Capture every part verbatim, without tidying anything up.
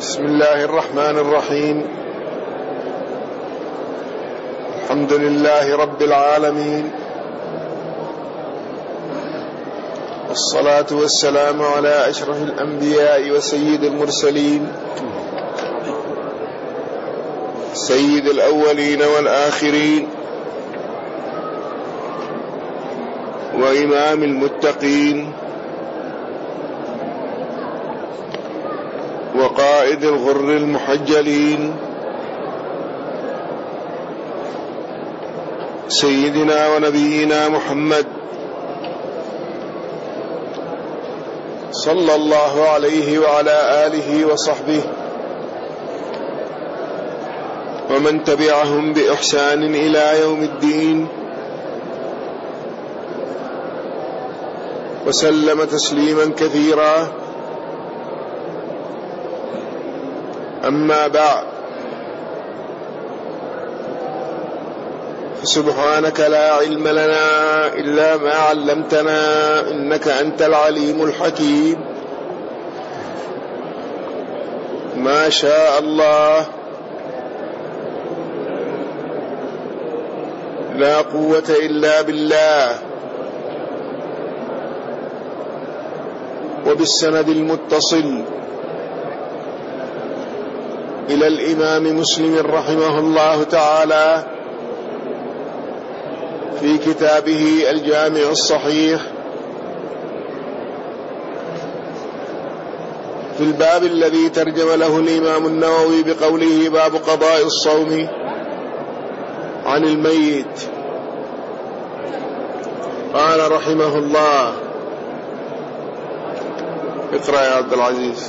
بسم الله الرحمن الرحيم. الحمد لله رب العالمين، والصلاة والسلام على أشرف الأنبياء وسيد المرسلين، سيد الأولين والآخرين، وإمام المتقين، وقائد الغر المحجلين، سيدنا ونبينا محمد صلى الله عليه وعلى آله وصحبه ومن تبعهم بإحسان إلى يوم الدين، وسلم تسليما كثيرا. أما بعد، فسبحانك لا علم لنا إلا ما علمتنا، إنك أنت العليم الحكيم. ما شاء الله لا قوة إلا بالله. وبالسند المتصل إلى الإمام مسلم رحمه الله تعالى في كتابه الجامع الصحيح في الباب الذي ترجم له الإمام النووي بقوله: باب قضاء الصوم عن الميت. قال رحمه الله: اقرأ يا عبد العزيز.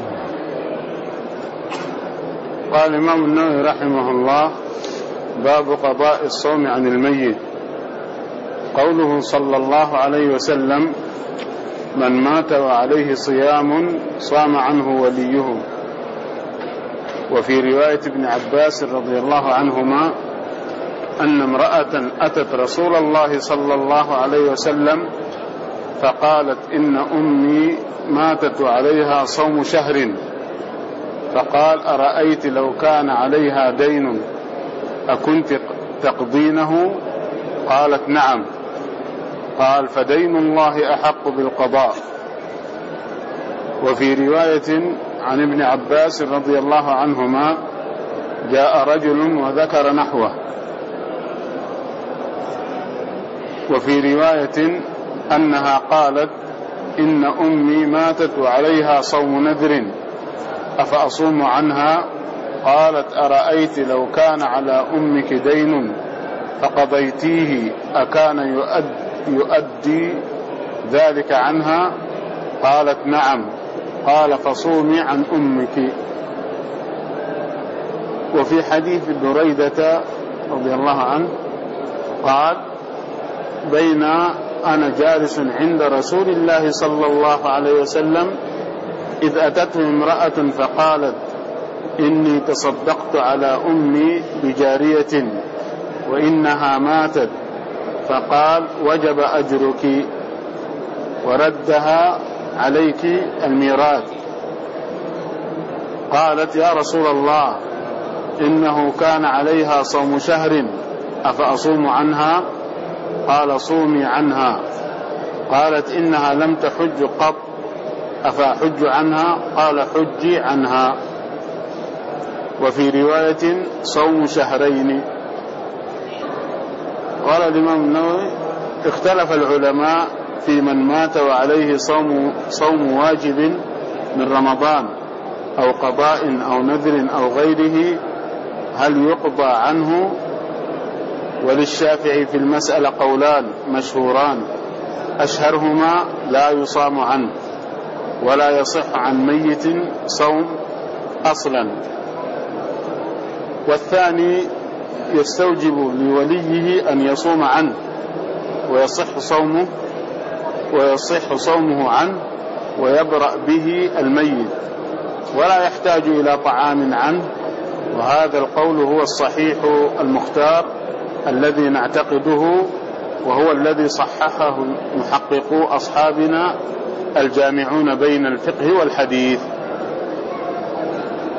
قال الإمام النووي رحمه الله: باب قضاء الصوم عن الميت. قوله صلى الله عليه وسلم: من مات وعليه صيام صام عنه وليه. وفي رواية ابن عباس رضي الله عنهما أن امرأة أتت رسول الله صلى الله عليه وسلم فقالت: إن أمي ماتت وعليها صوم شهر، فقال: أرأيت لو كان عليها دين أكنت تقضينه؟ قالت: نعم. قال: فدين الله أحق بالقضاء. وفي رواية عن ابن عباس رضي الله عنهما: جاء رجل وذكر نحوه. وفي رواية أنها قالت: إن أمي ماتت وعليها صوم نذر أفأصوم عنها؟ قالت: أرأيت لو كان على أمك دين فقضيتيه أكان يؤدي ذلك عنها؟ قالت: نعم. قال: فصومي عن أمك. وفي حديث بريدة رضي الله عنه قال: بين أنا جالس عند رسول الله صلى الله عليه وسلم إذ أتته امرأة فقالت: إني تصدقت على أمي بجارية وإنها ماتت، فقال: وجب أجرك وردها عليك الميراث. قالت: يا رسول الله، إنه كان عليها صوم شهر أفأصوم عنها؟ قال: صومي عنها. قالت: إنها لم تحج قط أفأحج عنها؟ قال: حجي عنها. وفي رواية: صوم شهرين. قال الإمام النووي: اختلف العلماء في من مات وعليه صوم, صوم واجب من رمضان أو قضاء أو نذر أو غيره، هل يقضى عنه؟ وللشافعي في المسألة قولان مشهوران، أشهرهما: لا يصام عنه ولا يصح عن ميت صوم أصلا. والثاني: يستوجب لوليه أن يصوم عنه ويصح صومه ويصح صومه عنه ويبرأ به الميت ولا يحتاج إلى طعام عنه. وهذا القول هو الصحيح المختار الذي نعتقده، وهو الذي صححه محققو أصحابنا الجامعون بين الفقه والحديث.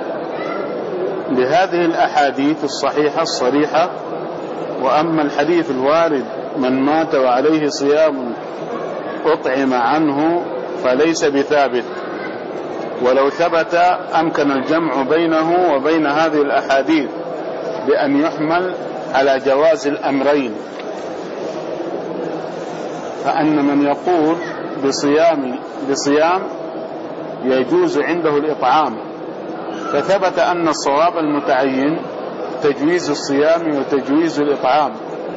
لهذه الأحاديث الصحيحة الصريحة. وأما الحديث الوارد من مات وعليه صيام أطعم عنه فليس بثابت، ولو ثبت أمكن الجمع بينه وبين هذه الأحاديث بأن يحمل على جواز الأمرين، فأن من يقول بصيام بصيام يجوز عنده الإطعام، فثبت أن الصواب المتعين تجويز الصيام وتجويز الإطعام،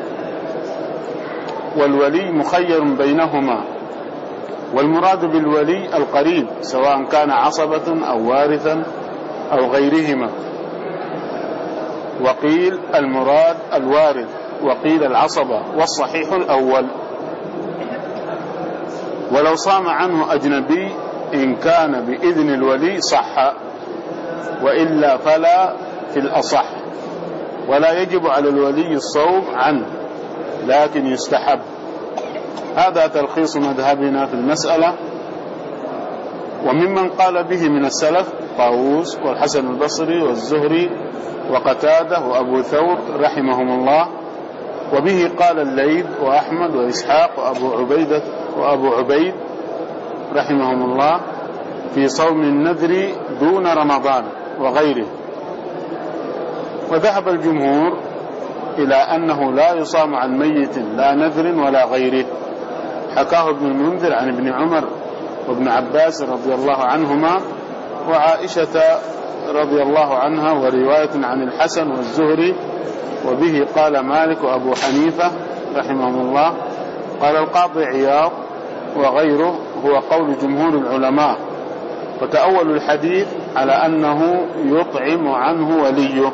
والولي مخير بينهما، والمراد بالولي القريب سواء كان عصبة أو وارثا أو غيرهما، وقيل المراد الوارث، وقيل العصبة، والصحيح الأول. ولو صام عنه أجنبي إن كان بإذن الولي صح، وإلا فلا في الأصح، ولا يجب على الولي الصوم عنه لكن يستحب. هذا تلخيص مذهبنا في المسألة. وممن قال به من السلف طاووس والحسن البصري والزهري وقتادة وأبو ثور رحمهم الله، وبه قال الليث وأحمد وإسحاق وأبو عبيدة وأبو عبيد رحمهم الله في صوم النذر دون رمضان وغيره. وذهب الجمهور إلى أنه لا يصام عن ميت لا نذر ولا غيره، حكاه ابن المنذر عن ابن عمر وابن عباس رضي الله عنهما وعائشة رضي الله عنها، ورواية عن الحسن والزهري، وبه قال مالك وأبو حنيفة رحمهم الله. قال القاضي عياض وغيره هو قول جمهور العلماء، وتأول الحديث على أنه يطعم عنه وليه،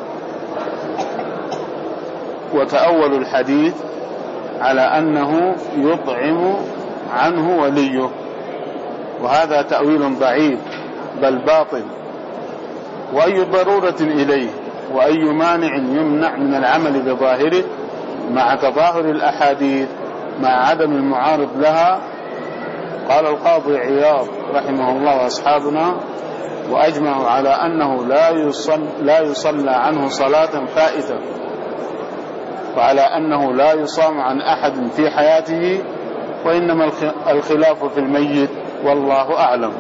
وتأول الحديث على أنه يطعم عنه وليه، وهذا تأويل ضعيف بل باطل. وأي ضرورة إليه وأي مانع يمنع من العمل بظاهره مع تظاهر الأحاديث مع عدم المعارض لها؟ قال القاضي عياض رحمه الله وأصحابنا وأجمعوا على أنه لا يصلى, لا يصلى عنه صلاة فائتة، وعلى أنه لا يصام عن أحد في حياته، وإنما الخلاف في الميت والله أعلم.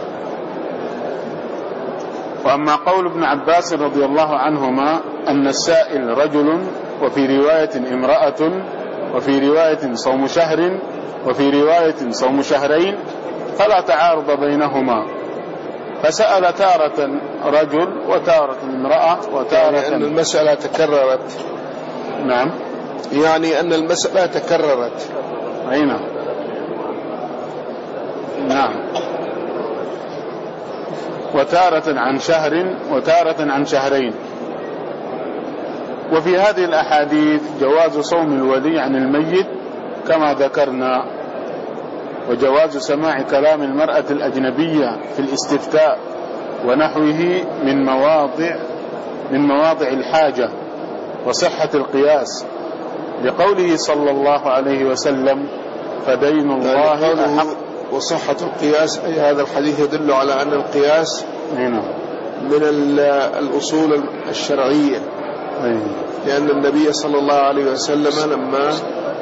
وأما قول ابن عباس رضي الله عنهما أن السائل رجل، وفي رواية امرأة، وفي رواية صوم شهر، وفي رواية صوم شهرين، فلا تعارض بينهما، فسأل تارة رجل وتارة امرأة وتارة يعني أن المسألة تكررت. نعم، يعني أن المسألة تكررت. أي نعم. نعم، وتارة عن شهر وتارة عن شهرين. وفي هذه الأحاديث جواز صوم الولي عن الميت كما ذكرنا، وجواز سماع كلام المرأة الأجنبية في الاستفتاء ونحوه من مواضع من مواضع الحاجة، وصحة القياس لقوله صلى الله عليه وسلم فدين الله أحق. وصحة القياس أي هذا الحديث يدل على أن القياس هنا من الأصول الشرعية، لأن النبي صلى الله عليه وسلم لما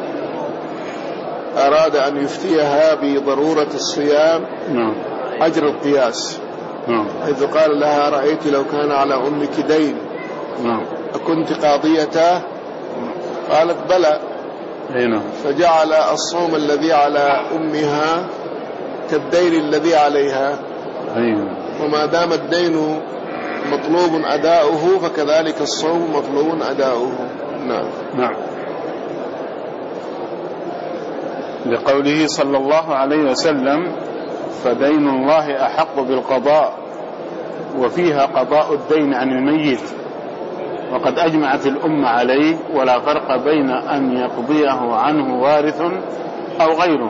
أراد أن يفتيها بضرورة الصيام أجر القياس، حيث قال لها رأيت لو كان على أمك دين أكنت قاضيته؟ قالت بلى، فجعل الصوم الذي على أمها كالدين الذي عليها، وما دام الدين مطلوب أداؤه فكذلك الصوم مطلوب أداؤه. نعم نعم لقوله صلى الله عليه وسلم فدين الله أحق بالقضاء، وفيها قضاء الدين عن الميت، وقد أجمعت الأمة عليه، ولا فرق بين أن يقضيه عنه وارث أو غيره،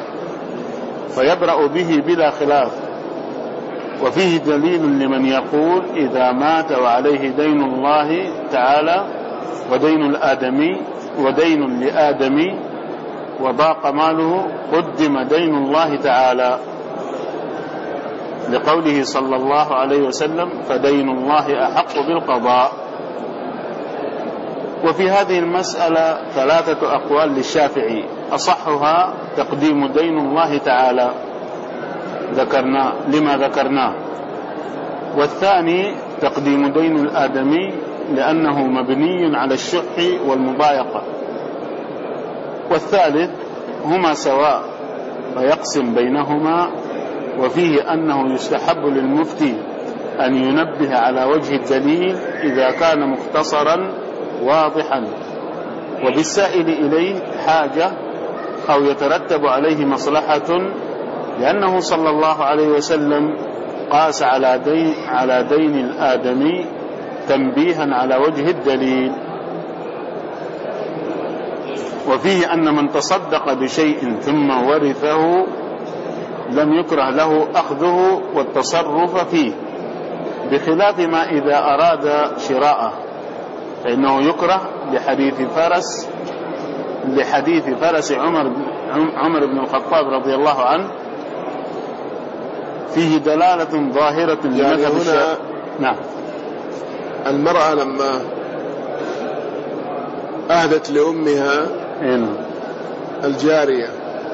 فيبرأ به بلا خلاف. وفيه دليل لمن يقول إذا مات وعليه دين الله تعالى ودين الآدمي ودين لآدمي وضاق ماله قدم دين الله تعالى، لقوله صلى الله عليه وسلم فدين الله أحق بالقضاء. وفي هذه المسألة ثلاثة أقوال للشافعي، أصحها تقديم دين الله تعالى ذكرنا لما ذكرناه، والثاني تقديم دين الآدمي لأنه مبني على الشح والمضايقة، والثالث هما سواء فيقسم بينهما. وفيه أنه يستحب للمفتي أن ينبه على وجه الدليل إذا كان مختصرا واضحا وبالسائل إليه حاجة أو يترتب عليه مصلحة، لأنه صلى الله عليه وسلم قاس على دين, على دين الآدمي تنبيها على وجه الدليل. وفيه أن من تصدق بشيء ثم ورثه لم يكره له أخذه والتصرف فيه، بخلاف ما إذا أراد شراءه فإنه يكره لحديث فرس لحديث فرس عمر عمر بن الخطاب رضي الله عنه، فيه دلالة ظاهرة يعني هنا نعم. المرأة لما أهدت لأمها الجارية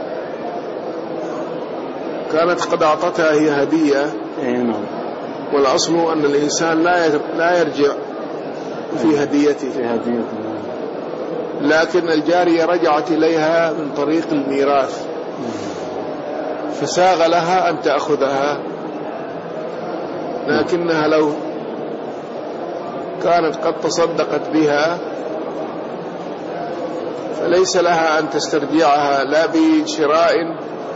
كانت قد أعطتها هي هدية، والأصل أن الإنسان لا يرجع في هديته، لكن الجارية رجعت إليها من طريق الميراث فساغ لها أن تأخذها، لكنها لو كانت قد تصدقت بها فليس لها أن تسترجعها لا بشراء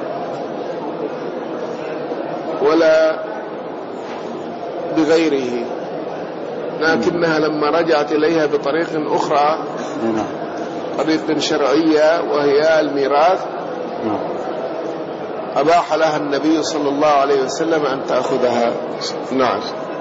ولا بغيره، لكنها لما رجعت إليها بطريق أخرى طريق شرعية وهي الميراث أباح لها النبي صلى الله عليه وسلم أن تأخذها. نعم.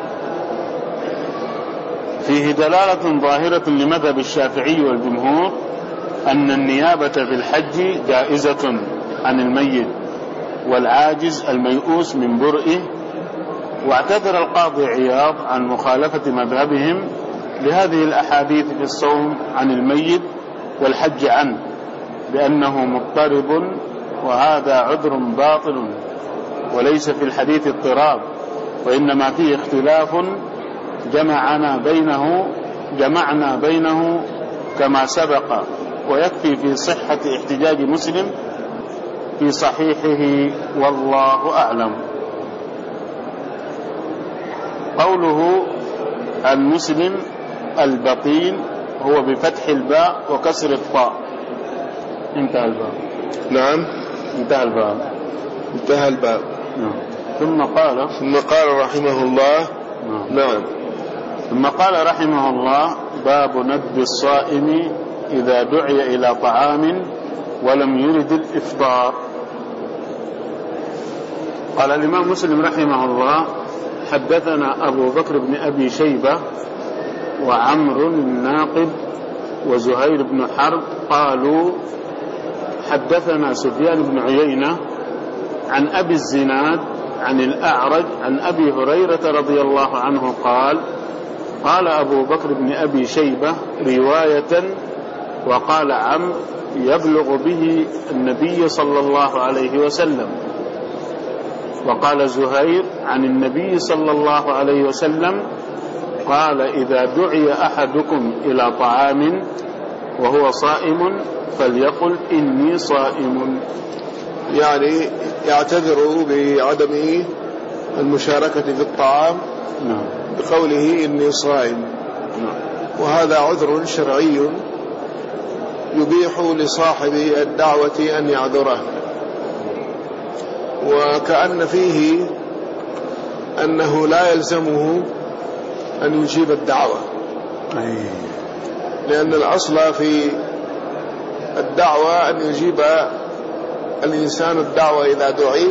فيه دلالة ظاهرة لمذهب الشافعي والجمهور أن النيابة في الحج جائزة عن الميت والعاجز الميؤوس من برئه. واعتذر القاضي عياض عن مخالفة مذهبهم لهذه الأحاديث في الصوم عن الميت والحج عنه بأنه مضطرب، وهذا عذر باطل وليس في الحديث اضطراب، وإنما فيه اختلاف جمعنا بينه جمعنا بينه كما سبق، ويكفي في صحة احتجاج مسلم في صحيحه والله أعلم. قوله المسلم البطين هو بفتح الباء وكسر الطاء. انتهى الباب. نعم انتهى الباب انتهى الباب. نعم. ثم قال ثم قال رحمه الله نعم. نعم ثم قال رحمه الله باب ندب الصائم إذا دعي إلى طعام ولم يرد الإفطار. قال الإمام مسلم رحمه الله حدثنا أبو بكر بن أبي شيبة وعمر الناقد وزهير بن حرب قالوا حدثنا سفيان بن عيينة عن أبي الزناد عن الأعرج عن أبي هريرة رضي الله عنه قال قال أبو بكر بن أبي شيبة رواية وقال عمرو يبلغ به النبي صلى الله عليه وسلم، وقال زهير عن النبي صلى الله عليه وسلم قال إذا دعي أحدكم إلى طعام وهو صائم فليقل إني صائم، يعني يعتذر بعدم المشاركة في الطعام نعم. بقوله إني صائم نعم. وهذا عذر شرعي يبيح لصاحب الدعوة أن يعذره، وكأن فيه أنه لا يلزمه أن يجيب الدعوة، لأن الأصل في الدعوة أن يجيب الإنسان الدعوة إذا دعي،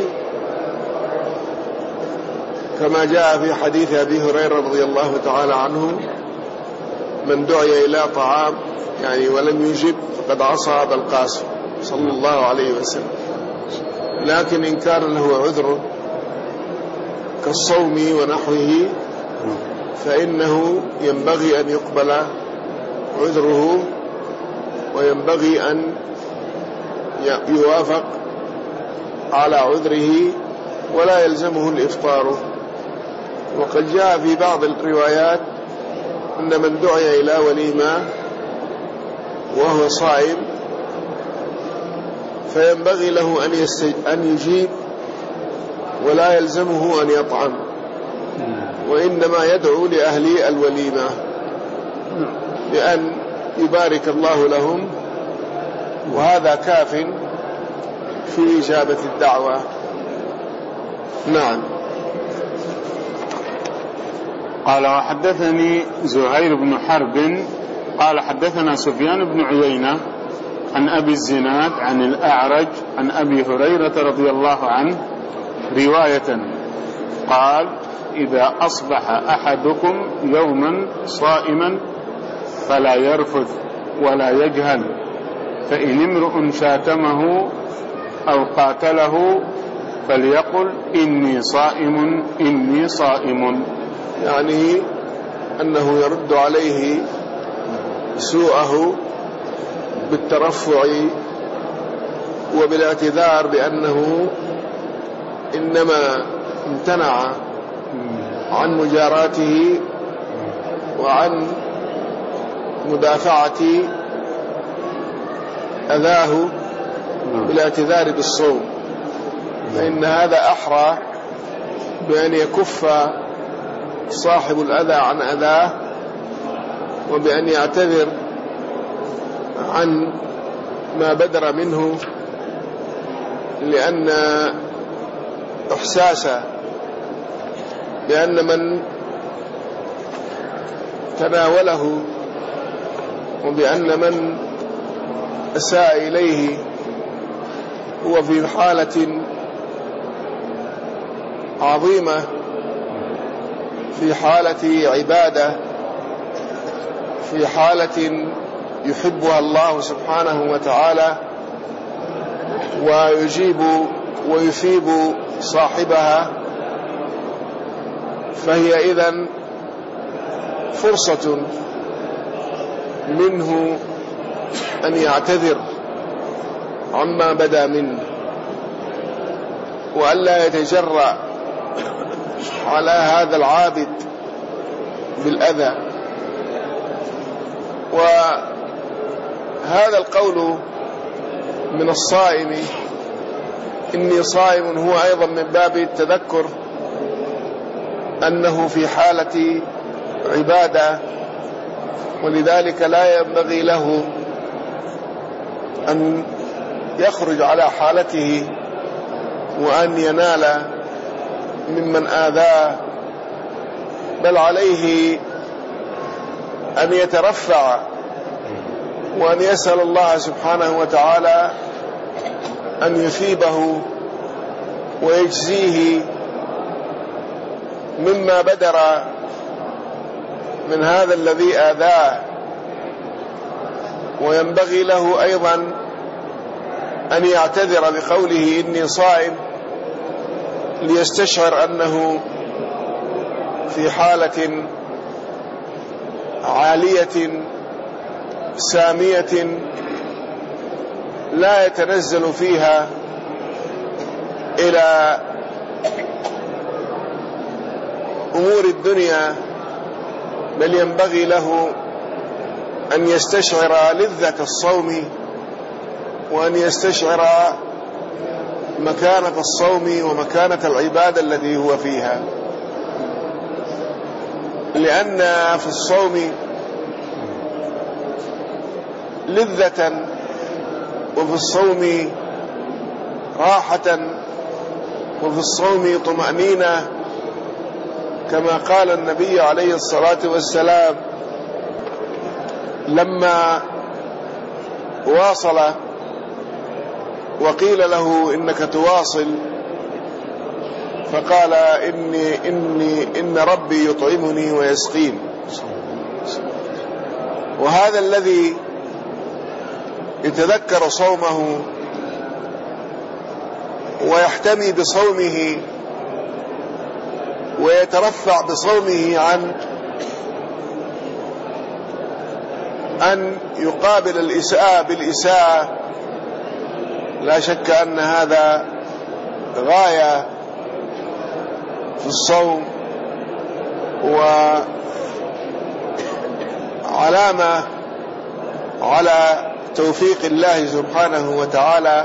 كما جاء في حديث أبي هريرة رضي الله تعالى عنه من دعي إلى طعام يعني ولم يجب فقد عصى أبا القاسم صلى الله عليه وسلم. لكن إن كان له عذر كالصوم ونحوه فإنه ينبغي أن يقبل عذره وينبغي أن يوافق على عذره ولا يلزمه الإفطار. وقد جاء في بعض الروايات أن من دعي إلى وليمة وهو صائم فينبغي له أن, أن يجيب ولا يلزمه أن يطعم، وإنما يدعو لأهل الوليمة بأن يبارك الله لهم، وهذا كاف في إجابة الدعوة. نعم. قال وحدثني زهير بن حرب قال حدثنا سفيان بن عيينة عن أبي الزناد عن الأعرج عن أبي هريرة رضي الله عنه رواية قال إذا أصبح أحدكم يوما صائما فلا يرفث ولا يجهل، فإن امرؤ شاتمه أو قاتله فليقل إني صائم إني صائم، يعني أنه يرد عليه سوءه بالترفع وبالاعتذار بأنه إنما امتنع عن مجاراته وعن مدافعة أذاه بالاعتذار بالصوم، فإن هذا أحرى بأن يكف صاحب الأذى عن أذاه وبأن يعتذر عن ما بدر منه، لأن إحساسه بأن من تناوله وبأن من أساء إليه هو في حالة عظيمة، في حالة عبادة، في حالة يحبها الله سبحانه وتعالى ويجيب ويثيب صاحبها، فهي إذن فرصة منه أن يعتذر عما بدا منه وألا يتجرأ على هذا العابد بالأذى. وهذا القول من الصائم إني صائم هو أيضا من باب التذكر أنه في حالة عبادة، ولذلك لا ينبغي له أن يخرج على حالته وأن ينال ممن آذاه، بل عليه أن يترفع وأن يسأل الله سبحانه وتعالى أن يثيبه ويجزيه مما بدر من هذا الذي آذاه. وينبغي له أيضا أن يعتذر بقوله إني صائم ليستشعر أنه في حالة عالية سامية لا يتنزل فيها إلى أمور الدنيا، بل ينبغي له أن يستشعر لذة الصوم وأن يستشعر مكانة الصوم ومكانة العبادة التي هو فيها، لأن في الصوم لذة وفي الصوم راحة وفي الصوم طمأنينة، كما قال النبي عليه الصلاة والسلام لما واصل وقيل له إنك تواصل فقال إني, إني إن ربي يطعمني ويسقين. وهذا الذي يتذكر صومه ويحتمي بصومه ويترفع بصومه عن أن يقابل الإساءة بالإساءة، لا شك أن هذا غاية في الصوم وعلامة على توفيق الله سبحانه وتعالى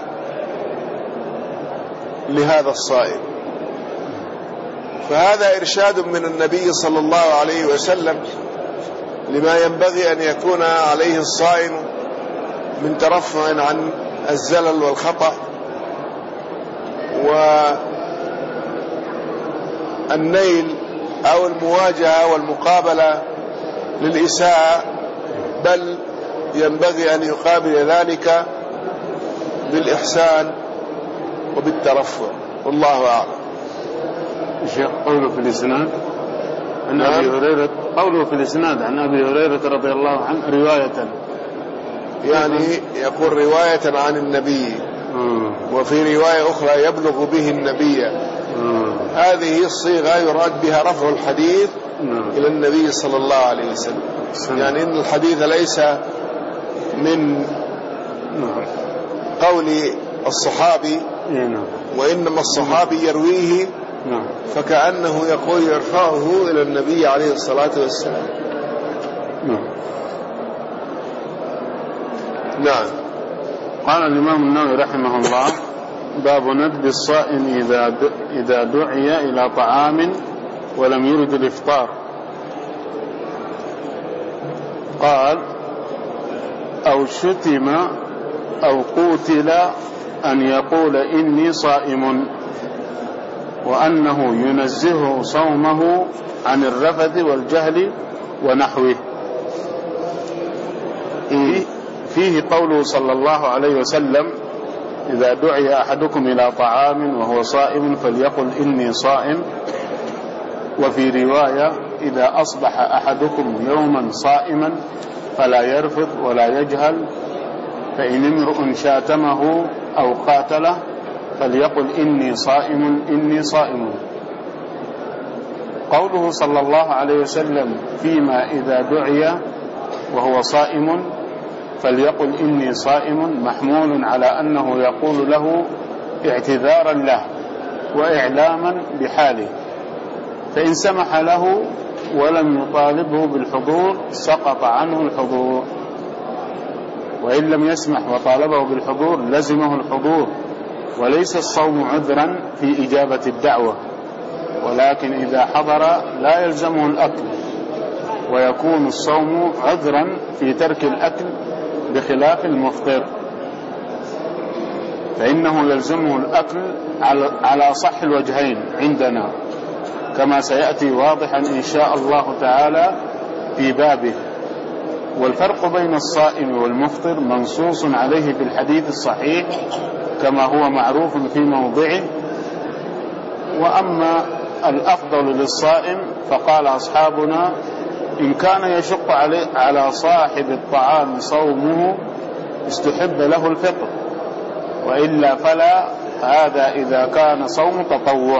لهذا الصائم. فهذا إرشاد من النبي صلى الله عليه وسلم لما ينبغي أن يكون عليه الصائم من ترفع عن الزلل والخطأ والنيل أو المواجهة والمقابلة للإساءة، بل ينبغي أن يقابل ذلك بالإحسان وبالترفع، والله أعلم. الشيخ قوله في الإسناد عن نعم. أبي هريرة قوله في الإسناد عن أبي هريرة رضي الله عنه رواية، يعني يقول رواية عن النبي، وفي رواية أخرى يبلغ به النبي. هذه الصيغة يراد بها رفع الحديث إلى النبي صلى الله عليه وسلم، يعني إن الحديث ليس من قول الصحابي، وإنما الصحابي يرويه، فكأنه يقول يرفعه إلى النبي عليه الصلاة والسلام. نعم. قال الإمام النووي رحمه الله: باب ندب الصائم إذا إذا دعي إلى طعام ولم يرد الإفطار. قال: أو شتم أو قوتل أن يقول إني صائم، وأنه ينزه صومه عن الرفث والجهل ونحوه. فيه قوله صلى الله عليه وسلم: إذا دعي أحدكم إلى طعام وهو صائم فليقل إني صائم. وفي رواية: إذا أصبح أحدكم يوما صائما فلا يرفض ولا يجهل، فإن امرؤ شاتمه أو قاتله فليقل إني صائم إني صائم. قوله صلى الله عليه وسلم فيما إذا دعي وهو صائم فليقل إني صائم محمول على أنه يقول له اعتذارا له وإعلاما بحاله، فإن سمح له ولم يطالبه بالحضور سقط عنه الحضور، وإن لم يسمح وطالبه بالحضور لزمه الحضور. وليس الصوم عذرا في إجابة الدعوة، ولكن إذا حضر لا يلزمه الأكل، ويكون الصوم عذرا في ترك الأكل بخلاف المفطر، فإنه يلزمه الأكل على صح الوجهين عندنا، كما سيأتي واضحا إن شاء الله تعالى في بابه. والفرق بين الصائم والمفطر منصوص عليه في الحديث الصحيح كما هو معروف في موضعه. وأما الأفضل للصائم فقال أصحابنا: إن كان يشق على صاحب الطعام صومه استحب له الفطر، وإلا فلا، هذا إذا كان صوم تطوع.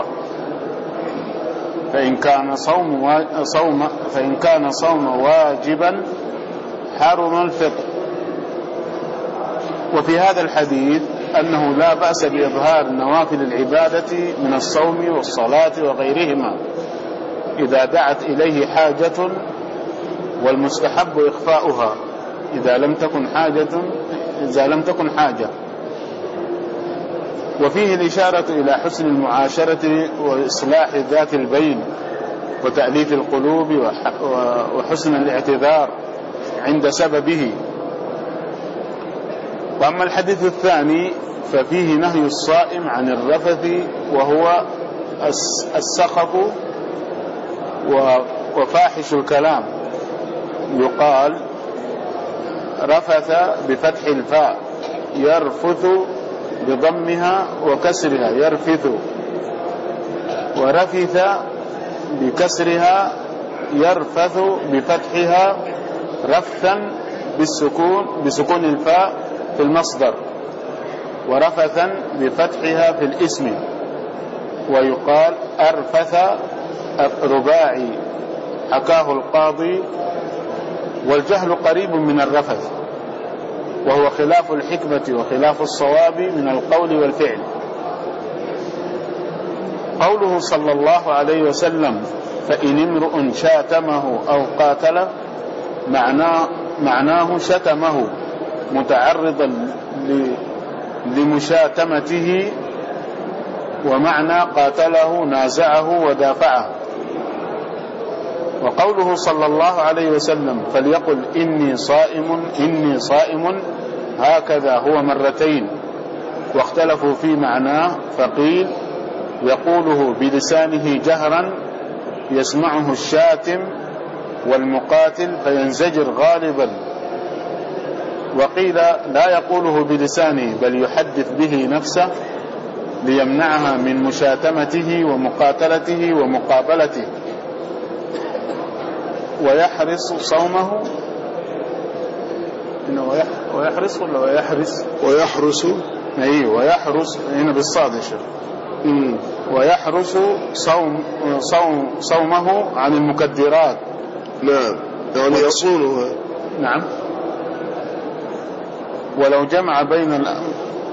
فإن كان صوم صوم فإن كان صوم واجبا حرم الفطر. وفي هذا الحديث أنه لا بأس بإظهار نوافل العبادة من الصوم والصلاة وغيرهما إذا دعت إليه حاجة، والمستحب إخفاؤها إذا لم تكن حاجة إذا لم تكن حاجة. وفيه الإشارة إلى حسن المعاشرة وإصلاح ذات البين وتأليف القلوب وحسن الاعتذار عند سببه. وأما الحديث الثاني ففيه نهي الصائم عن الرفث، وهو السخط وفاحش الكلام. يقال رفث بفتح الفاء، يرفث بضمها وكسرها يرفث، ورفث بكسرها يرفث بفتحها رفثا بالسكون بسكون الفاء في المصدر، ورفثا بفتحها في الاسم. ويقال أرفث رباعي حكاه القاضي: والجهل قريب من الرفث، وهو خلاف الحكمة وخلاف الصواب من القول والفعل. قوله صلى الله عليه وسلم: فإن امرؤ شاتمه أو قاتله، معناه, معناه شتمه متعرضا لمشاتمته، ومعنى قاتله نازعه ودافعه. وقوله صلى الله عليه وسلم: فليقل إني صائم إني صائم، هكذا هو مرتين، واختلفوا في معناه، فقيل يقوله بلسانه جهرا يسمعه الشاتم والمقاتل فينزجر غالبا، وقيل لا يقوله بلسانه بل يحدث به نفسه ليمنعها من مشاتمته ومقاتلته ومقابلته، ويحرص صومه. ويحرص ولا ويحرص ويحرس أي ويحرص هنا بالصاد يا شيخ. ويحرص صوم صوم صومه عن المكدرات. نعم، يعني يصونها. نعم. ولو جمع بين الأمر.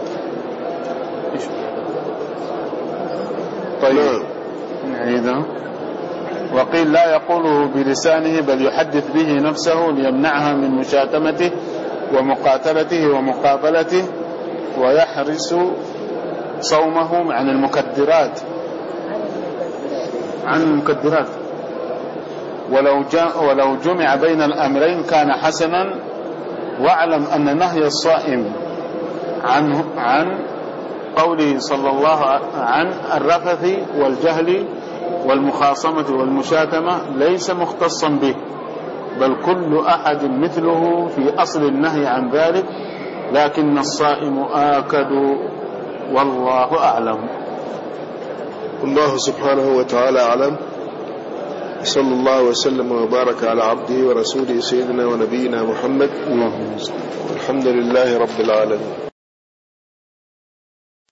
طيب نعيده. وقيل لا يقوله بلسانه بل يحدث به نفسه ليمنعها من مشاتمته ومقاتلته ومقابلته، ويحرص صومه عن المكدرات عن المكدرات ولو ولو جمع بين الأمرين كان حسنا. واعلم أن نهي الصائم عنه عن قوله صلى الله عن الرفث والجهل والمخاصمة والمشاتمة ليس مختصا به، بل كل أحد مثله في أصل النهي عن ذلك، لكن الصائم آكد، والله أعلم. الله سبحانه وتعالى أعلم. صلى الله وسلم وبارك على عبده ورسوله سيدنا ونبينا محمد، والحمد لله رب العالمين.